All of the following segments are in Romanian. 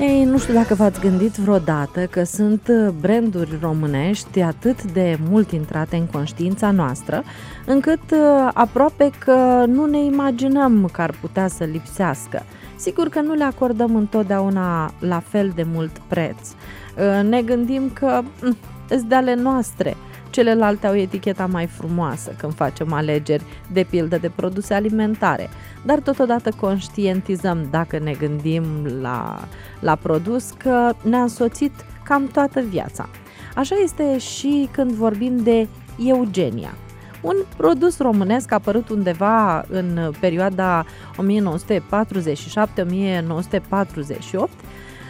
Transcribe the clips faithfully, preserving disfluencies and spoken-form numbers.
Ei, nu știu dacă v-ați gândit vreodată că sunt branduri românești atât de mult intrate în conștiința noastră, încât aproape că nu ne imaginăm că ar putea să lipsească. Sigur că nu le acordăm întotdeauna la fel de mult preț. Ne gândim că îs de ale noastre. Celelalte au eticheta mai frumoasă când facem alegeri, de pildă de produse alimentare, dar totodată conștientizăm, dacă ne gândim la, la produs, că ne-a însoțit cam toată viața. Așa este și când vorbim de Eugenia, un produs românesc apărut undeva în perioada o mie nouă sute patruzeci și șapte - o mie nouă sute patruzeci și opt,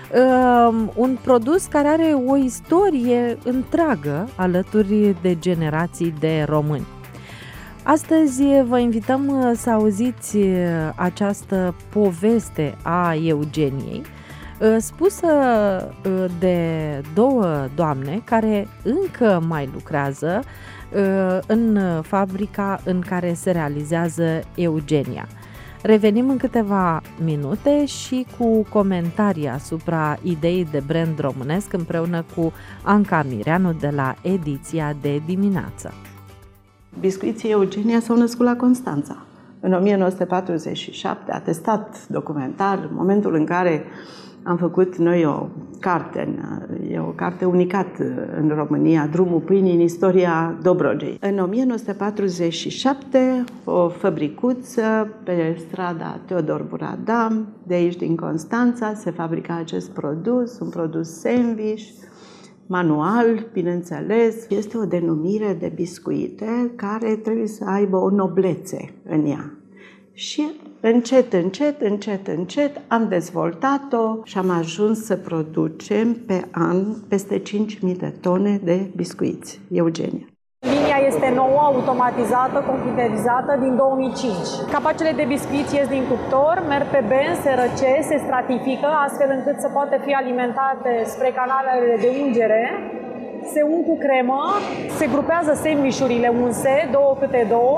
un produs care are o istorie întreagă alături de generații de români. Astăzi vă invităm să auziți această poveste a Eugeniei, spusă de două doamne care încă mai lucrează în fabrica în care se realizează Eugenia. Revenim în câteva minute și cu comentarii asupra ideii de brand românesc împreună cu Anca Mireanu de la ediția de dimineață. Biscuiții Eugenia s-au născut la Constanța. În o mie nouă sute patruzeci și șapte, atestat documentar, în momentul în care am făcut noi o carte, e o carte unicat în România, Drumul pâinii în istoria Dobrogei. În o mie nouă sute patruzeci și șapte, o fabricuță pe strada Teodor Buradam, de aici din Constanța, se fabrica acest produs, un produs sandwich, manual, bineînțeles. Este o denumire de biscuite care trebuie să aibă o noblețe în ea. Și încet, încet, încet, încet am dezvoltat-o și am ajuns să producem pe an peste cinci mii de tone de biscuiți Eugenia. Linia este nouă, automatizată, computerizată din două mii cinci. Capacele de biscuiți ies din cuptor, merg pe benzi, se răcesc, se stratifică, astfel încât să poată fi alimentate spre canalele de ungere. Se ung cu cremă, se grupează sandwich-urile unse, două câte două,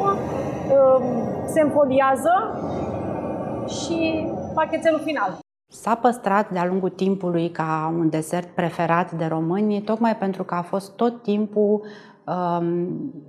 se înfoliază și pachetelul final. S-a păstrat de-a lungul timpului ca un desert preferat de români, tocmai pentru că a fost tot timpul um,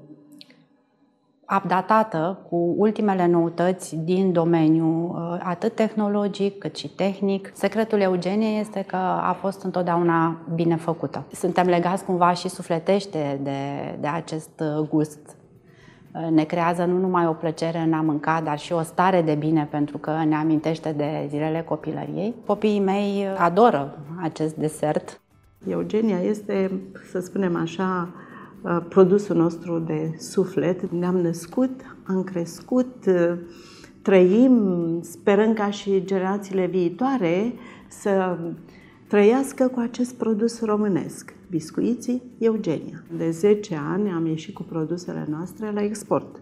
updatată cu ultimele noutăți din domeniu, atât tehnologic cât și tehnic. Secretul Eugeniei este că a fost întotdeauna bine făcută. Suntem legați cumva și sufletește de, de acest gust. Ne creează nu numai o plăcere în a mânca, dar și o stare de bine, pentru că ne amintește de zilele copilăriei. Copiii mei adoră acest desert. Eugenia este, să spunem așa, produsul nostru de suflet. Ne-am născut, am crescut, trăim, sperăm ca și generațiile viitoare să trăiască cu acest produs românesc, biscuiții Eugenia. De zece ani am ieșit cu produsele noastre la export.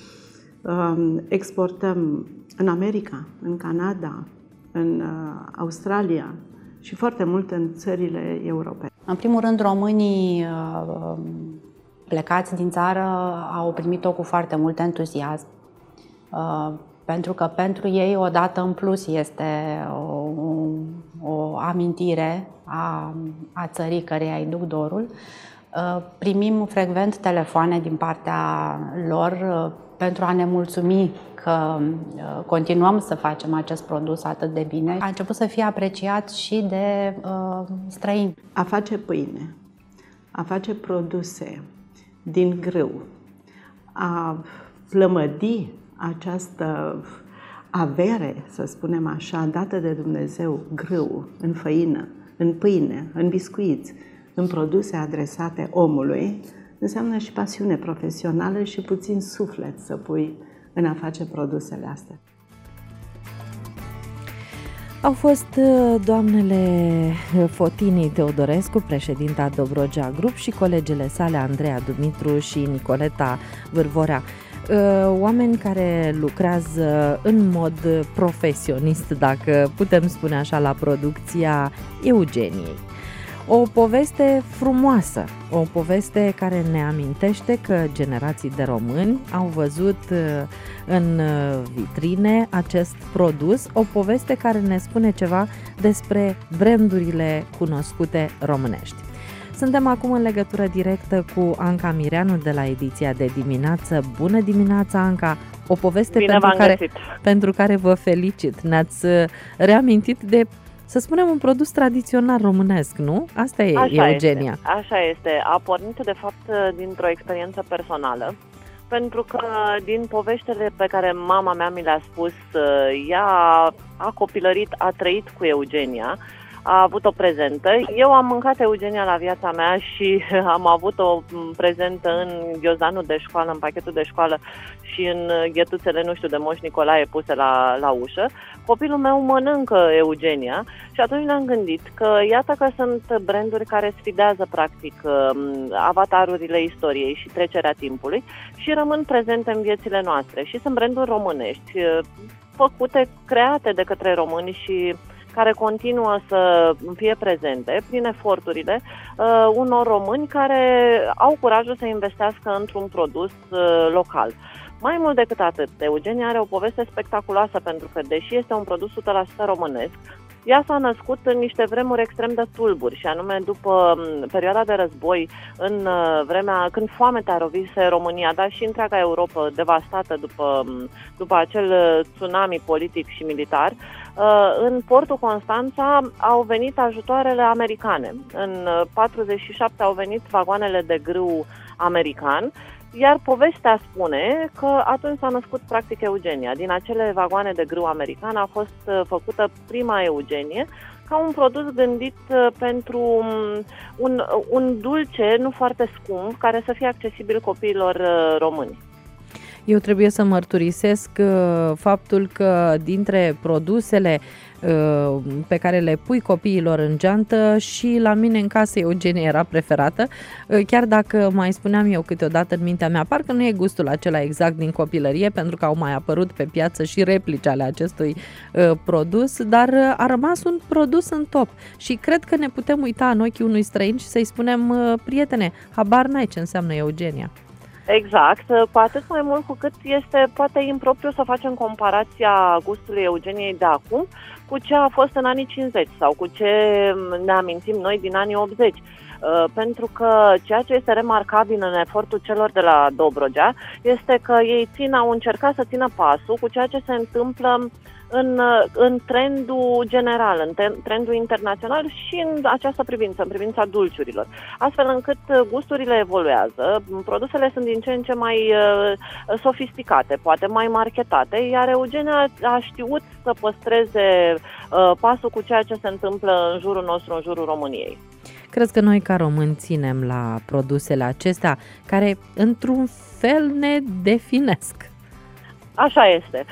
Exportăm în America, în Canada, în Australia și foarte mult în țările europene. În primul rând, românii plecați din țară au primit-o cu foarte mult entuziasm, pentru că pentru ei o dată în plus este o, o amintire a, a țării căreia îi duc dorul. Primim frecvent telefoane din partea lor pentru a ne mulțumi că continuăm să facem acest produs atât de bine. A început să fie apreciat și de uh, străini. A face pâine, a face produse din grâu, a plămădi această avere, să spunem așa, dată de Dumnezeu, grâu, în făină, în pâine, în biscuiți, în produse adresate omului, înseamnă și pasiune profesională și puțin suflet să pui în a face produsele astea. Au fost doamnele Fotini Teodorescu, președinta Dobrogea Group, și colegele sale Andreea Dumitru și Nicoleta Vârvorea, oameni care lucrează în mod profesionist, dacă putem spune așa, la producția Eugeniei. O poveste frumoasă, o poveste care ne amintește că generații de români au văzut în vitrine acest produs, o poveste care ne spune ceva despre brandurile cunoscute românești. Suntem acum în legătură directă cu Anca Mireanu de la ediția de dimineață. Bună dimineața, Anca! O poveste pentru care, pentru care vă felicit. Ne-ați reamintit de, să spunem, un produs tradițional românesc, nu? Asta e Așa Eugenia. Este. Așa este. A pornit, de fapt, dintr-o experiență personală, pentru că din poveștile pe care mama mea mi le-a spus, ea a copilărit, a trăit cu Eugenia, a avut-o prezentă. Eu am mâncat Eugenia la viața mea și am avut-o prezentă în ghiozdanul de școală, în pachetul de școală și în ghetuțele, nu știu, de Moș Nicolae puse la, la ușă. Copilul meu mănâncă Eugenia și atunci ne-am gândit că iată că sunt branduri care sfidează practic avatarurile istoriei și trecerea timpului și rămân prezente în viețile noastre. Și sunt branduri românești, făcute, create de către români și care continuă să fie prezente prin eforturile uh, unor români care au curajul să investească într-un produs uh, local. Mai mult decât atât, Eugenia are o poveste spectaculoasă pentru că, deși este un produs o sută la sută românesc, ea s-a născut în niște vremuri extrem de tulburi și anume după perioada de război, în vremea când foametea rovise România, dar și întreaga Europa devastată după, după acel tsunami politic și militar. În portul Constanța au venit ajutoarele americane. În patruzeci și șapte au venit vagoanele de grâu american. Iar povestea spune că atunci s-a născut practic Eugenia. Din acele vagoane de grâu american a fost făcută prima Eugenie ca un produs gândit pentru un, un dulce nu foarte scump, care să fie accesibil copiilor români. Eu trebuie să mărturisesc faptul că dintre produsele pe care le pui copiilor în geantă, și la mine în casă Eugenia era preferată, chiar dacă mai spuneam eu câteodată în mintea mea, parcă nu e gustul acela exact din copilărie, pentru că au mai apărut pe piață și replici ale acestui produs, dar a rămas un produs în top și cred că ne putem uita în ochii unui străin și să-i spunem: prietene, habar n-ai ce înseamnă Eugenia. Exact, cu atât mai mult cu cât este poate impropriu să facem comparația gustului Eugeniei de acum cu ce a fost în anii cincizeci sau cu ce ne amintim noi din anii optzeci. Pentru că ceea ce este remarcabil în efortul celor de la Dobrogea este că ei țin, au încercat să țină pasul cu ceea ce se întâmplă în, în trendul general, în trendul internațional și în această privință, în privința dulciurilor. Astfel încât gusturile evoluează, produsele sunt din ce în ce mai uh, sofisticate, poate mai marketate, iar Eugenia a știut să păstreze uh, pasul cu ceea ce se întâmplă în jurul nostru, în jurul României. Cred că noi ca români ținem la produsele acestea care într-un fel ne definesc. Așa este.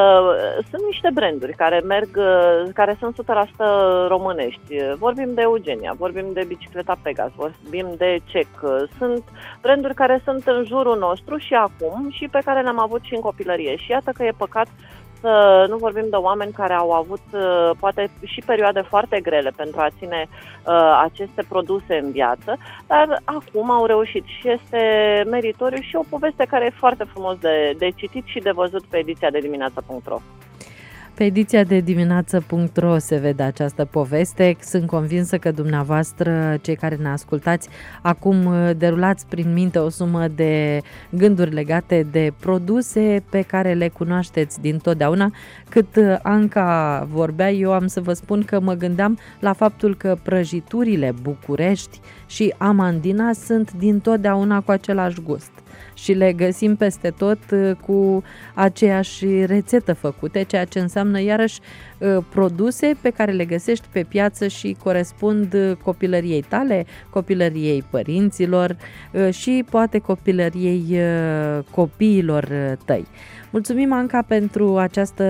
Sunt niște branduri care merg, care sunt o sută la sută românești. Vorbim de Eugenia, vorbim de bicicleta Pegas, vorbim de Cec. Sunt branduri care sunt în jurul nostru și acum și pe care le-am avut și în copilărie. Și iată că e păcat să nu vorbim de oameni care au avut poate și perioade foarte grele pentru a ține uh, aceste produse în viață, dar acum au reușit și este meritoriu și o poveste care e foarte frumos de, de citit și de văzut pe ediția de dimineață punct ro. Pe ediția de dimineață punct ro se vede această poveste. Sunt convinsă că dumneavoastră, cei care ne ascultați, acum derulați prin minte o sumă de gânduri legate de produse pe care le cunoașteți dintotdeauna. Cât Anca vorbea, eu am să vă spun că mă gândeam la faptul că prăjiturile București și amandina sunt dintotdeauna cu același gust și le găsim peste tot cu aceeași rețetă făcute, ceea ce înseamnă iarăși produse pe care le găsești pe piață și corespund copilăriei tale, copilăriei părinților și poate copilăriei copiilor tăi. Mulțumim, Anca, pentru această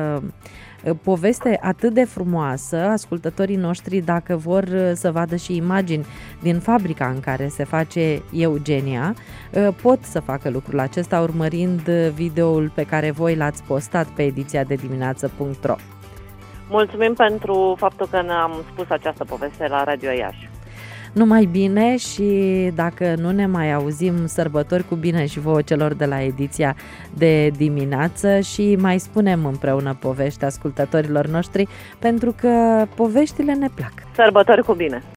poveste atât de frumoasă. Ascultătorii noștri, dacă vor să vadă și imagini din fabrica în care se face Eugenia, pot să facă lucrul acesta urmărind videoul pe care voi l-ați postat pe ediția de dimineață punct ro. Mulțumim pentru faptul că ne-am spus această poveste la Radio Iași. Numai bine și dacă nu ne mai auzim, sărbători cu bine și vouă celor de la ediția de dimineață și mai spunem împreună povești ascultătorilor noștri, pentru că poveștile ne plac. Sărbători cu bine!